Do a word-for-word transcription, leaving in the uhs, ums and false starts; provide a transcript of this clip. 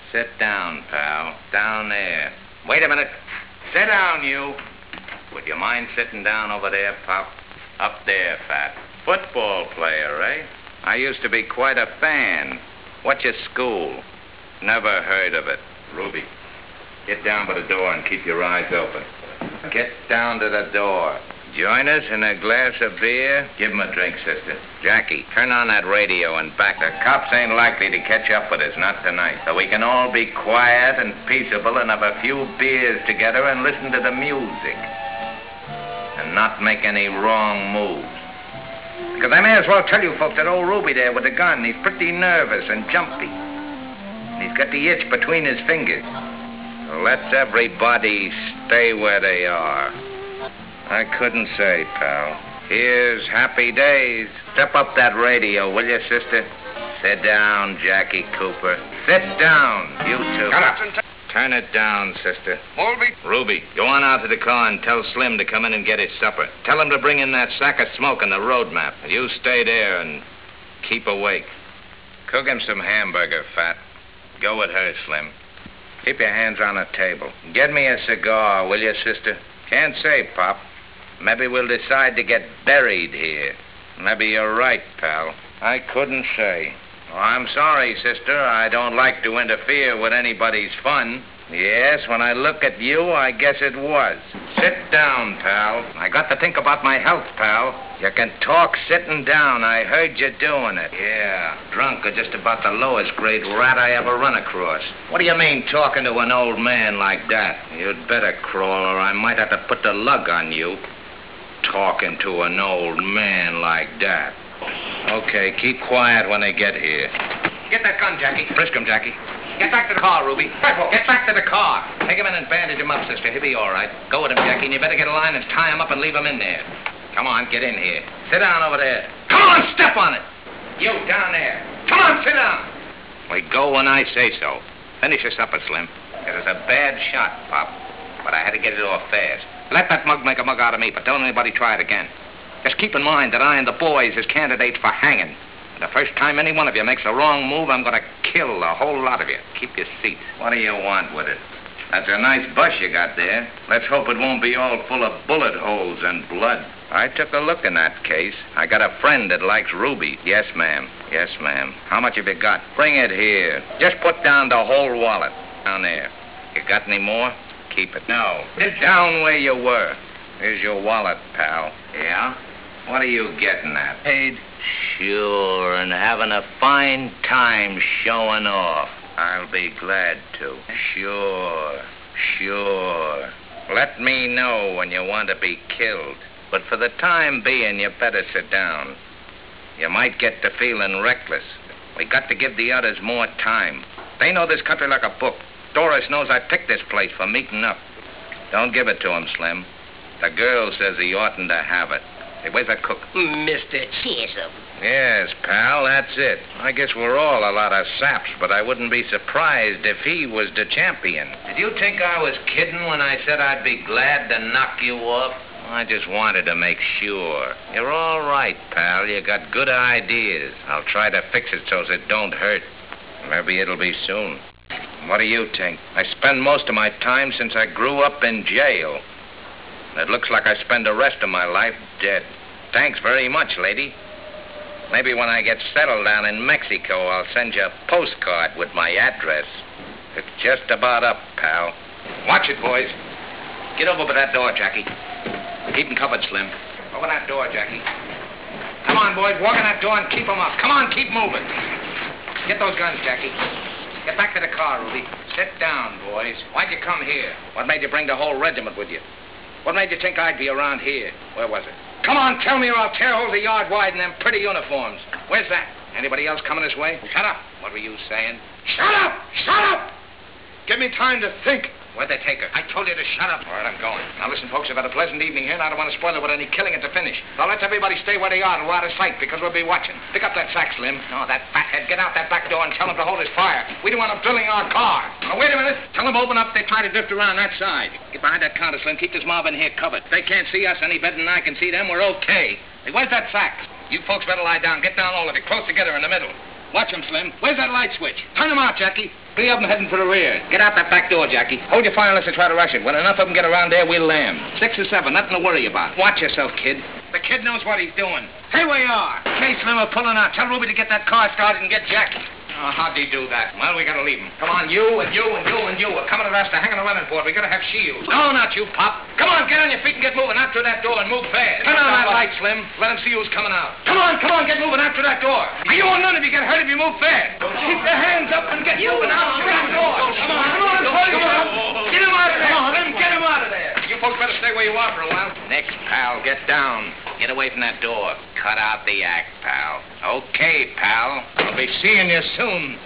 Sit down, pal. Down there. Wait a minute. Sit down, you. Would you mind sitting down over there, Pop? Up there, Fat. Football player, eh? I used to be quite a fan. What's your school? Never heard of it. Ruby, get down by the door and keep your eyes open. Get down to the door. Join us in a glass of beer? Give him a drink, sister. Jackie, turn on that radio and back. The cops ain't likely to catch up with us, not tonight. So we can all be quiet and peaceable and have a few beers together and listen to the music. And not make any wrong moves. Because I may as well tell you folks that old Ruby there with the gun, he's pretty nervous and jumpy. And he's got the itch between his fingers. So let's everybody stay where they are. I couldn't say, pal. Here's happy days. Step up that radio, will you, sister? Sit down, Jackie Cooper. Sit down, you two. Shut up. Turn it down, sister. Mulvey? Ruby, go on out to the car and tell Slim to come in and get his supper. Tell him to bring in that sack of smoke and the road map. And you stay there and keep awake. Cook him some hamburger, Fat. Go with her, Slim. Keep your hands on the table. Get me a cigar, will you, sister? Can't say, Pop. Maybe we'll decide to get buried here. Maybe you're right, pal. I couldn't say. Oh, I'm sorry, sister. I don't like to interfere with anybody's fun. Yes, when I look at you, I guess it was. Sit down, pal. I got to think about my health, pal. You can talk sitting down. I heard you doing it. Yeah, drunk are just about the lowest grade rat I ever run across. What do you mean talking to an old man like that? You'd better crawl or I might have to put the lug on you. Talking to an old man like that. Okay, keep quiet when they get here. Get that gun, Jackie. Frisk him, Jackie. Get back to the car, Ruby. Get back to the car. Take him in and bandage him up, sister. He'll be all right. Go with him, Jackie, and you better get a line and tie him up and leave him in there. Come on, get in here. Sit down over there. Come on, step on it. You, down there. Come on, sit down. We go when I say so. Finish your supper, Slim. It was a bad shot, Pop, but I had to get it off fast. Let that mug make a mug out of me, but don't anybody try it again. Just keep in mind that I and the boys is candidates for hanging. And the first time any one of you makes a wrong move, I'm going to kill the whole lot of you. Keep your seats. What do you want with it? That's a nice bus you got there. Let's hope it won't be all full of bullet holes and blood. I took a look in that case. I got a friend that likes Ruby. Yes, ma'am. Yes, ma'am. How much have you got? Bring it here. Just put down the whole wallet. Down there. You got any more? Keep it. No. Sit down where you were. Here's your wallet, pal. Yeah? What are you getting at? Paid. Sure, and having a fine time showing off. I'll be glad to. Sure, sure. Let me know when you want to be killed. But for the time being, you better sit down. You might get to feeling reckless. We got to give the others more time. They know this country like a book. Doris knows I picked this place for meeting up. Don't give it to him, Slim. The girl says he oughtn't to have it. Hey, where's that cook? Mister Chisholm. Yes, pal, that's it. I guess we're all a lot of saps, but I wouldn't be surprised if he was the champion. Did you think I was kidding when I said I'd be glad to knock you off? I just wanted to make sure. You're all right, pal. You got good ideas. I'll try to fix it so it don't hurt. Maybe it'll be soon. What do you think? I spend most of my time since I grew up in jail. It looks like I spend the rest of my life dead. Thanks very much, lady. Maybe when I get settled down in Mexico, I'll send you a postcard with my address. It's just about up, pal. Watch it, boys. Get over by that door, Jackie. Keep them covered, Slim. Over that door, Jackie. Come on, boys. Walk in that door and keep them up. Come on, keep moving. Get those guns, Jackie. Get back to the car, Ruby. Sit down, boys. Why'd you come here? What made you bring the whole regiment with you? What made you think I'd be around here? Where was it? Come on, tell me or I'll tear holes a yard wide in them pretty uniforms. Where's that? Anybody else coming this way? Shut up. What were you saying? Shut up! Shut up! Give me time to think. Where'd they take her? I told you to shut up. All right, I'm going. Now, listen, folks, I've had a pleasant evening here, and I don't want to spoil it with any killing at the finish. So let's everybody stay where they are and we're out of sight, because we'll be watching. Pick up that sack, Slim. Oh, that fathead. Get out that back door and tell him to hold his fire. We don't want him filling our car. Now, wait a minute. Tell them open up. They try to drift around that side. Get behind that counter, Slim. Keep this mob in here covered. If they can't see us any better than I can see them, we're okay. Hey, where's that sack? You folks better lie down. Get down all of you, close together in the middle. Watch him, Slim. Where's that light switch? Turn him out, Jackie. Three of them heading for the rear. Get out that back door, Jackie. Hold your fire unless they try to rush it. When enough of them get around there, we'll land. Six or seven, nothing to worry about. Watch yourself, kid. The kid knows what he's doing. Here we are. Okay, Slim, we're pulling out. Tell Ruby to get that car started and get Jackie. Oh, how'd he do that? Well, we gotta leave him. Come on, you and you and you and you. We're coming to us to hang on the running board. We gotta have shields. No, not you, Pop. Come on, get on your feet and get moving out through that door and move fast. Turn on that light, Slim. Let him see who's coming out. Come on, come on, get moving out through that door. You won't none of you get hurt if you move fast. Keep your hands up and get moving out through that door. Come on, come on, hurry up. Get him out of there. Come on, Slim, get him out of there. You folks better stay where you are for a while. Next, pal, get down. Get away from that door. Cut out the act, pal. Okay, pal. I'll be seeing you soon.